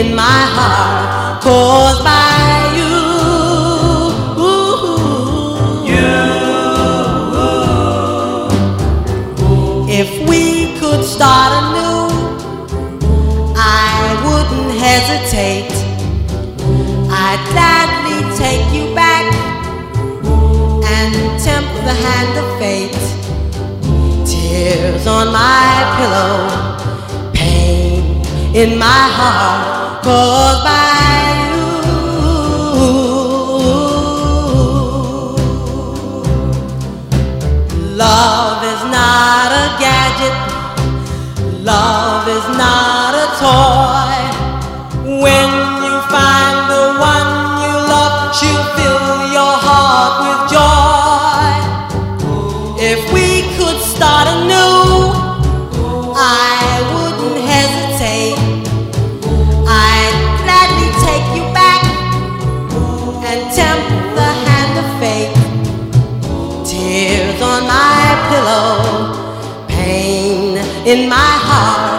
in my heart caused by you. If we could start anew, I wouldn't hesitate. I'd gladly take you back and tempt the hand of fate. Tears on my pillow, pain in my heart caused by you. Love is not a gadget, love is not a toy. When you find the one you love, she'll fill your heart with joy. If we could start anew, I wouldn't hesitate. I'd gladly take you back and tempt the hand of fate. Tears on my pillow, pain in my heart